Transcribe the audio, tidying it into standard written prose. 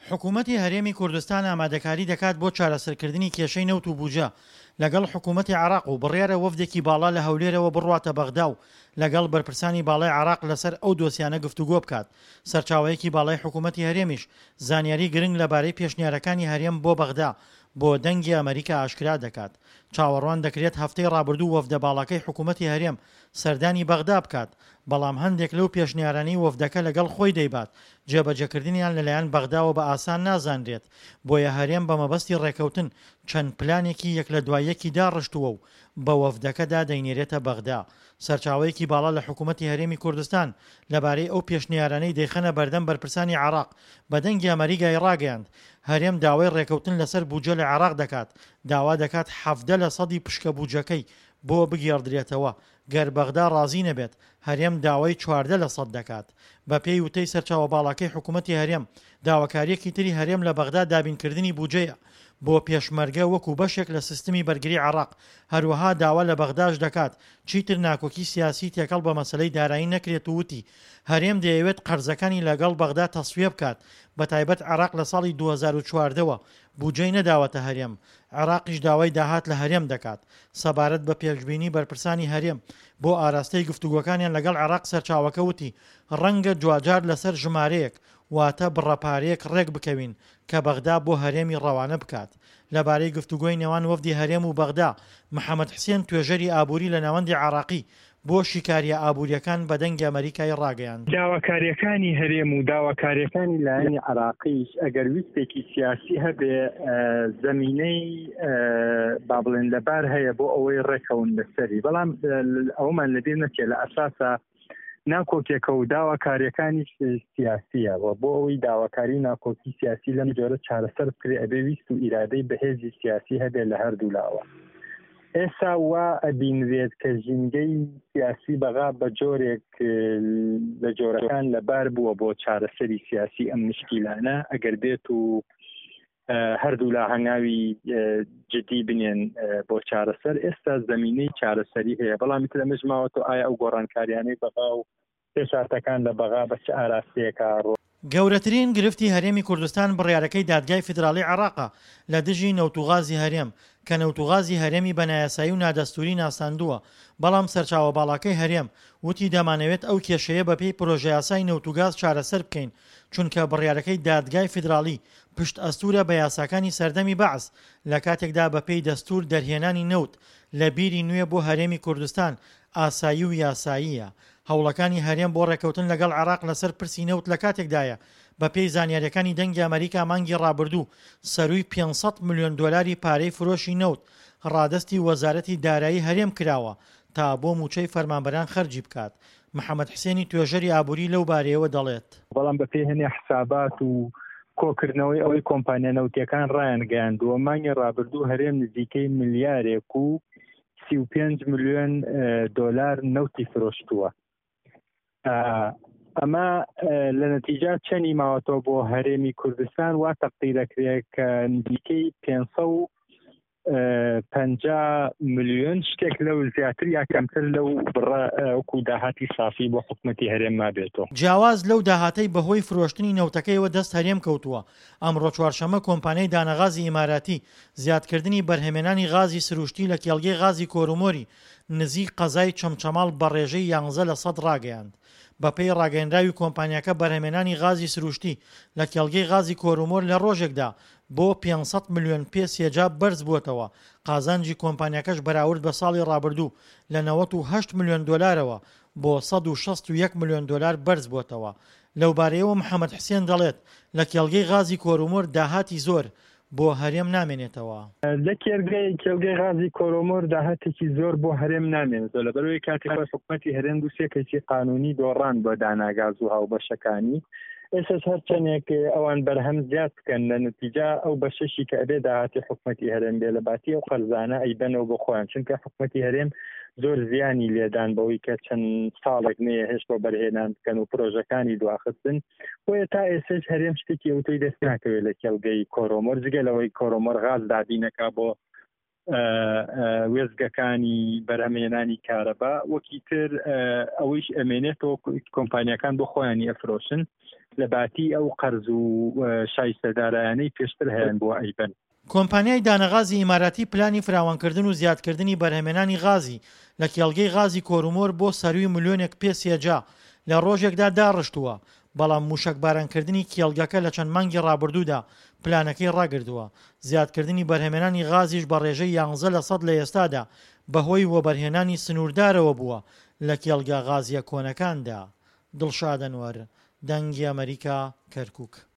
حکوومەتی هەرێمی کوردستان ئامادەکاری دەکات بۆ چارەسەرکردنی کێشەی نەوت و بوجە لەگەڵ حکوومەتی عراق و بڕیارە وەفدێکی باڵا لە هەولێرەوە بڕواتە بەغدا و لەگەڵ بەرپرسانی باڵای عراق لەسەر ئەو دۆسیانە گفتوگۆ بکات. سەرچاوەیەکی باڵای حکوومەتی هەرێمیش زانیاری گرنگ لەبارەی پێشنیارەکانی هەرێم بۆ بەغدا بۆ دەنگی ئەمریکا ئاشکرا دەکات. چاوەڕوان دەکرێت هەفتەی ڕابردوو وەفدە باڵاکەی حکوومەتی هەرێم سەردانی بەغدا بکات، بەڵام هەندێک لەو پێشنیارانی وەفدەکە لەگەڵ خۆی دەیبات جێبەجێکردنیان لەلایەن بەغداوە بە ئاسان نازانرێت، بۆیە هەرێم بە مەبەستی ڕێکەوتن چەند پلانێکی یەک لە دوایەکی داڕشتووە و بە وەفدەکەدا دەینێرێتە بەغدا. سەرچاوەیەکی باڵا لە حکوومەتی هەرێمی کوردستان لەبارەی ئەو پێشنیارانەی دەیخەنە بەردەم بەرپرسانی عراق بە دەنگی ئەمریکای ڕاگەیاند. هەرێم داوای ڕێکەوتن لەسەر بوجە لە عراق دەکات، داوا دەکات 70% پشکە بوجەکەی بۆ بگێڕدرێتەوە. گەر بەغدا ڕازی نەبێت هەرێم داوای 14% دەکات. بە پێی وتەی سەرچاوە باڵاکەی حکوومەتی هەرێم داواکاریەکی تری هەرێم لە بەغدا دابینکردنی بوجەیە بۆ پێشمەرگە وەکو بەشێک لە سیستمی بەرگری عراق. هەروەها داوا لە بەغداش دەکات چیتر ناکۆکی سیاسی تێکەڵ بە مەسەلەی دارایی نەکرێت و وتی هەرێم دەیەوێت قەرزەکانی لەگەڵ بەغدا تەسویە بکات. بە تایبەت عراق لە ساڵی 2014ەوە بوجەی نەداوەتە هەرێم، عراقیش داوای داهات لە هەرێم دەکات. سەبارەت بە پێشبینی بەرپرسانی هەرێم بۆ ئاراستەی گفتوگۆکانیان لەگەڵ عراق سەرچاوەکە وتی ڕەنگە جواجار لەسەر ژمارەیەک واتە بڕەپارەیەک ڕێک بکەوین کە بەغدا بۆ هەرێمی ڕەوانە بکات. لەبارەی گفتوگۆی نێوان وەفدی هەرێم و بەغدا، محەممەد حسێن توێژەری ئابووری لە ناوەندی عراقی بۆ شیکاریە ئابوووریەکان بە دەنگی ئەمریکای ڕاگەیاند. داواکاریەکانی هەرێم و داواکاریەکانی لایەنی عراقیش ئەگەر ویستێکی سیاسی هەبێ زەمینەی با بڵێن لەبار هەیە بۆ ئەوەی ڕێکەون لەسەری، بەڵام ئەومان لەبیر نەچێت لە ئەساسە ناکۆکێکە و داواکاریەکانی سیاسیە و بۆ ئەوەی داواکاری ناکۆکی سیاسی لەم جۆرە چارەسەر بکرێ ئەبێ ویست و ئیرادەی بەهێزی سیاسی هەبێ لە هەردوو لاوە. ئێستا وا ئەبینرێت کە ژینگەی سیاسی بەغا بە جۆرێک لە جۆرەکان لەبار بووە بۆ چارەسەری سیاسی ئەم مشکیلانە ئەگەر بێت و هەردوو لا هەنگاوی جدی بنێن بۆ چارەسەر. ئێستا زەمینەی چارەسەری هەیە، بەڵام تر ئەمەش ماوەتەوە ئایا ئەو گۆڕانکاریانەی بەغا و پێشارتەکان لە بەغا بە چه ئاراستەیەکە ڕۆ. گەورەترین گرفتی هەرێمی کوردستان بڕیارەکەی دادگای فیدراڵی عراقە لە دژی نەوتوغازی هەرێم کە نەوتوغازی هەرێمی بەنایاسایی و نادەستوری ناساندووە، بەڵام سەرچاوە باڵاکەی هەرێم وتی دەمانەوێت ئەو کێشەیە بەپێی پرۆژە یاسای نەوتوگاز چارەسەر بکەین، چونکە بڕیارەکەی دادگای فیدراڵی پشت ئەستورە بە یاساکانی سەردەمی بەعس لە کاتێکدا بەپێی دەستور دەرهێنانی نەوت لە بیری نوێ بۆ هەرێمی کوردستان ئاسایی و یاساییە. هەوڵەکانی هەرێم بۆ ڕێکەوتن لەگەڵ عراق لەسەر پرسی نەوت لە کاتێکدایە بە پێی زانیاریەکانی دەنگی ئەمریکا مانگی ڕابردوو سەرووی 500 ملیۆن دۆلاری پارەی فرۆشی نەوت ڕادستی وەزارەتی دارایی هەرێم کراوە تا بۆ موچەی فەرمانبەران خەرجی بکات. محەممەد حسێنی توێژەری ئابووری لەو بارەیەوە دەڵێت بەڵام بە پێی هەنێ حسابات و کۆکردنەوەی ئەوەی کۆمپانیا نەوتیەکان ڕایان گەیاندووە مانگی ڕابردوو هەرێم نزیکەی ملیارێک و 35 ملیۆن دۆلار نەوتی فرۆشتووە. ئەمە لە نەتیجە چەندی ماوەتەوە بۆ هەرێمی کوردستان وا تەقدیرەکرێت کە نزیکەی 550 ملیۆن شتێک لەو زیاتر یا کەمتر لەو بڕە وەکو داهاتی سافی بۆ حکوومەتی هەرێم مابێتەوە. جیاواز لەو داهاتەی بەهۆی فرۆشتنی نەوتەکەیەوە دەست هەرێم کەوتووە. ئەمڕۆ چوارشەممە کۆمپانیای دانەغازی ئیماراتی زیادکردنی بەرهەمێنانی غازی سروشتی لە کێڵگەی غازی کۆرومۆری نزیک قەزای چەمچەماڵ بە ڕێژەی 11% ڕاگەیاند. بە پێی ڕاگەیەندراوی کۆمپانیاکە بەرهەمێنانی غازی سروشتی لە کێڵگەی غازی کۆرومۆر لە ڕۆژێکدا بۆ 500 ملیۆن پێ سێجا بەرز بووەتەوە. قازانجی کۆمپانیاکەش بەراورد بە ساڵی ڕابردوو لە 98 ملیۆن دۆلارەوە بۆ 161 ملیۆن دۆلار بەرز بووەتەوە. لەو بارەیەوە محەممەد حسێن دەڵێت لە کێڵگەی غازی کۆرومۆر داهاتی زۆر بۆ هەرێم نامێنێتەوە. لە کێڵگەی غازی کۆرومۆر داهاتێکی زۆر بۆ هەرێم نامێنێتەوە لەبەرەوەی کاتێک حکوومەتی هەرێم دوو سێ کەسی قانونی دۆڕان بۆ داناگاز و هاوبەشەکانی. ئێستا هەر چەندێک ئەوان بەرهەم زیاد بکەن لە نتیجە ئەو بەشەشی کە ئەبێ داهاتی حکوومەتی هەرێم بێ لە باتی ئەو قەرزانە ئەیبەنەوە بۆ خۆیان، چونکە حکوومەتی هەرێم زۆر زیانی لێدان بەوەی کە چەند ساڵێک نەیە هێش بۆ بەرهێنان بکەن و پرۆژەکانی دواخستن. بۆیە تا ئێستش هەرێم شتێکی ئەوتۆی دەست ناکەوێت لە کێڵگەی کۆرومۆر جگەلەوەی کۆرومۆر غاز دابینەکە بۆ وێزگەکانی بەرهەمێنانی کارەبا وەکی تر ئەوەیش ئەمێنێتەوە کۆمپانیەکان بۆ خۆیانی ئەفرۆشن. لە باتی ئەو قەرز و شایستەدارانەی پێشتر هەیەن بۆ ئەیبن. کۆمپانیای دانەغازی ئیماراتی پلانی فراوانکردن و زیادکردنی بەرهەمێنانی غازی لە کێڵگەی غازی کۆرومۆر بۆ سەروی ملیۆنێک پێسێجا لە ڕۆژێکدا داڕشتووە، بەڵام موشکبارانکردنی کێڵگەکە لە چەند مانگی ڕابردوودا پلانەکەی ڕاگردووە. زیادکردنی بەرهەمێنانی غازیش بە ڕێژەی 11% لە ئێستادا بەهۆی وەبەرهێنانی سنووردارەوە بووە لە کێڵگە غازیە کۆنەکاندا. دڵشاد ئەنوەر، دەنگی ئەمریکا، کەرکووک.